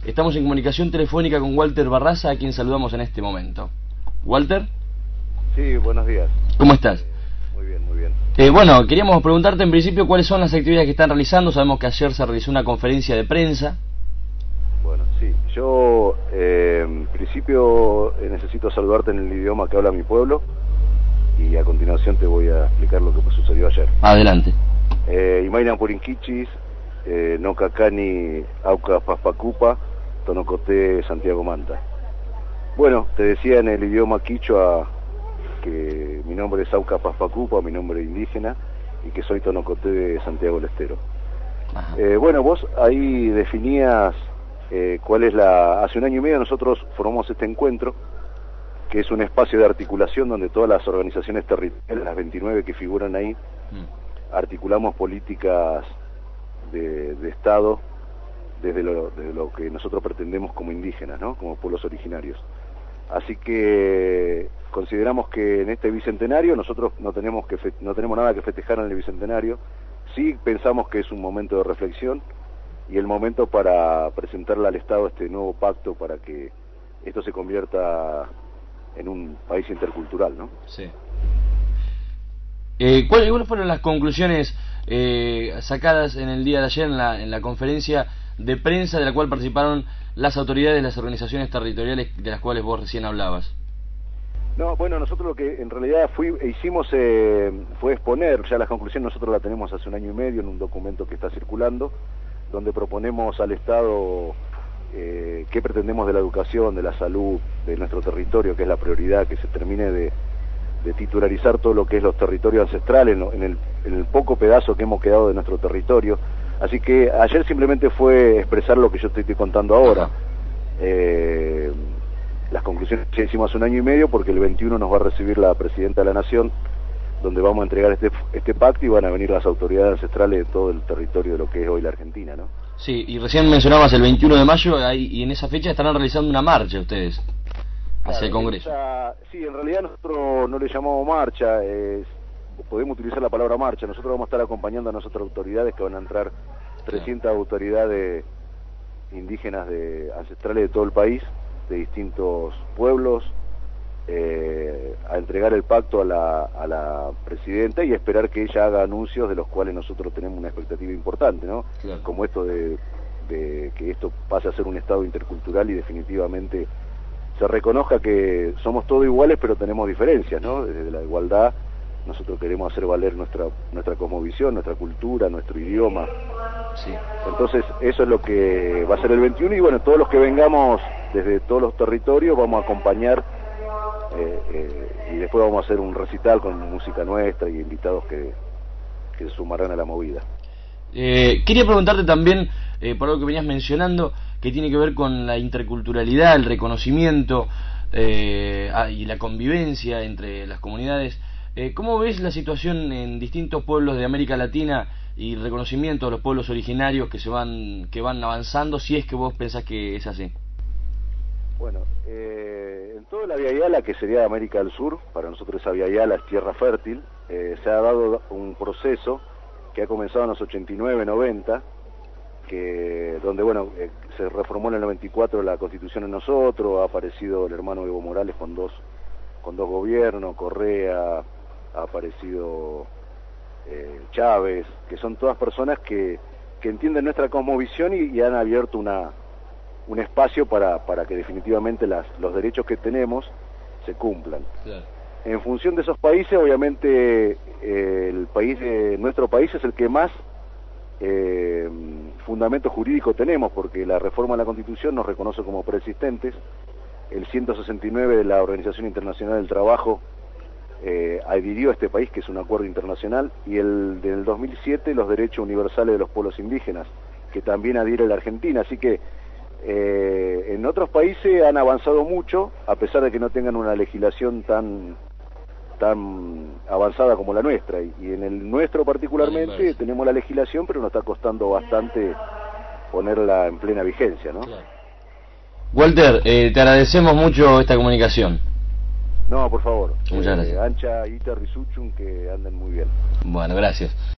Estamos en comunicación telefónica con Walter Barraza, a quien saludamos en este momento. ¿Walter? Sí, buenos días. ¿Cómo estás? Muy bien, muy bien. Bueno, queríamos preguntarte en principio cuáles son las actividades que están realizando. Sabemos que ayer se realizó una conferencia de prensa. Bueno, sí, yo en principio necesito saludarte en el idioma que habla mi pueblo y a continuación te voy a explicar lo que sucedió ayer. Adelante. Imainan Purinquichis, Nocacani Auca Paspacupa, Tonocoté Santiago Manta. Bueno, te decía en el idioma quichua que mi nombre es Auca Paspacupa, mi nombre indígena, y que soy Tonocoté de Santiago del Estero. Bueno, vos ahí definías cuál es hace un año y medio nosotros formamos este encuentro, que es un espacio de articulación donde todas las organizaciones territoriales, las 29 que figuran ahí, articulamos políticas de Estado desde lo que nosotros pretendemos como indígenas, ¿no? Como pueblos originarios. Así que consideramos que en este bicentenario nosotros no tenemos nada que festejar en el bicentenario. Sí pensamos que es un momento de reflexión y el momento para presentarle al Estado este nuevo pacto para que esto se convierta en un país intercultural, ¿no? Sí. ¿Cuáles fueron las conclusiones sacadas en el día de ayer en la conferencia de prensa de la cual participaron las autoridades de las organizaciones territoriales de las cuales vos recién hablabas? No, bueno, nosotros lo que en realidad hicimos fue exponer, ya la conclusión nosotros la tenemos hace un año y medio en un documento que está circulando, donde proponemos al Estado qué pretendemos de la educación, de la salud, de nuestro territorio, que es la prioridad, que se termine de titularizar todo lo que es los territorios ancestrales en el poco pedazo que hemos quedado de nuestro territorio. Así que ayer simplemente fue expresar lo que yo te estoy contando ahora. Las conclusiones que hicimos hace un año y medio, porque el 21 nos va a recibir la Presidenta de la Nación, donde vamos a entregar este pacto y van a venir las autoridades ancestrales de todo el territorio de lo que es hoy la Argentina, ¿no? Sí, y recién mencionabas el 21 de mayo, y en esa fecha estarán realizando una marcha ustedes hacia el Congreso. Sí, en realidad nosotros no le llamamos marcha, podemos utilizar la palabra marcha. Nosotros vamos a estar acompañando a nuestras autoridades, que van a entrar 300 autoridades indígenas ancestrales de todo el país, de distintos pueblos, a entregar el pacto a la Presidenta y esperar que ella haga anuncios de los cuales nosotros tenemos una expectativa importante, ¿no? Claro. Como esto de que esto pase a ser un Estado intercultural y definitivamente se reconozca que somos todos iguales pero tenemos diferencias, ¿no? Desde la igualdad nosotros queremos hacer valer nuestra cosmovisión, nuestra cultura, nuestro idioma. Sí. Entonces eso es lo que va a ser el 21 y bueno, todos los que vengamos desde todos los territorios vamos a acompañar y después vamos a hacer un recital con música nuestra y invitados que se sumarán a la movida. Quería preguntarte también por algo que venías mencionando, que tiene que ver con la interculturalidad, el reconocimiento y la convivencia entre las comunidades. ¿Cómo ves la situación en distintos pueblos de América Latina y el reconocimiento de los pueblos originarios que van avanzando, si es que vos pensás que es así? Bueno, en toda la Via Yala, que sería América del Sur, para nosotros esa Via Yala es tierra fértil, se ha dado un proceso que ha comenzado en los 89, 90, donde bueno, se reformó en el 94 la Constitución en nosotros, ha aparecido el hermano Evo Morales con dos gobiernos, Correa, ha aparecido Chávez, que son todas personas que entienden nuestra cosmovisión y han abierto un espacio para que definitivamente los derechos que tenemos se cumplan. Claro. En función de esos países, obviamente nuestro país es el que más fundamento jurídico tenemos, porque la reforma de la Constitución nos reconoce como preexistentes. El 169 de la Organización Internacional del Trabajo adhirió a este país, que es un acuerdo internacional, y del 2007 los derechos universales de los pueblos indígenas, que también adhiere la Argentina. Así que en otros países han avanzado mucho, a pesar de que no tengan una legislación tan avanzada como la nuestra, y en el nuestro particularmente tenemos la legislación, pero nos está costando bastante ponerla en plena vigencia, ¿no? Claro. Walter, te agradecemos mucho esta comunicación. No, por favor. Muchas gracias. Ancha, Ita, Risuchun, que anden muy bien. Bueno, gracias.